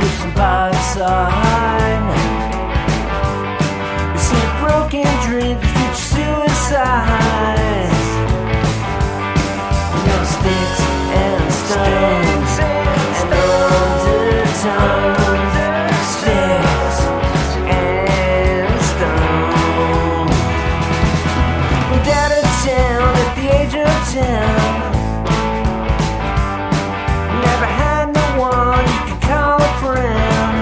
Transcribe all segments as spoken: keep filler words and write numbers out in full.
pushing by the side. You see broken dreams, future suicides. You know, sticks and stones and undertones. Sticks and stones. Moved out of town at the age of ten. Never had no one you could call a friend.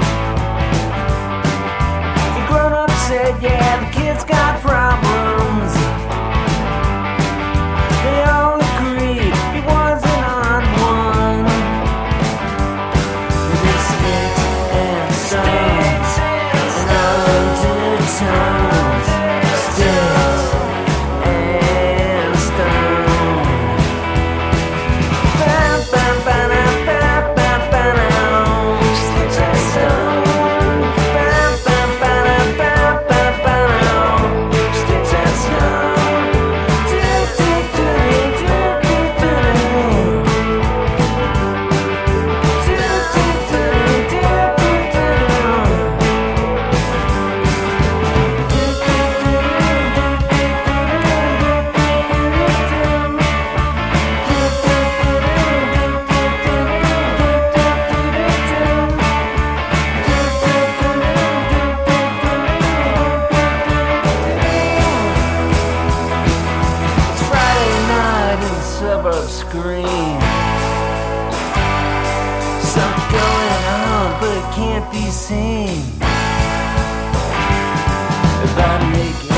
The grown-up said, yeah, the kid's got problems. They all agreed he wasn't on one. With his sticks and stones and undertones. Sticks and stones. Bam, bam, bam, bam, bam, bam, bam. Sticks and stones. Bam, bam, bam, bam, bam, bam, bam. Sticks and stones. Do, do, do, do, do, do, do. Do, do, do, do, do, do, do. It's Friday night in the suburb screen. Something going on, but it can't be seen. If I make it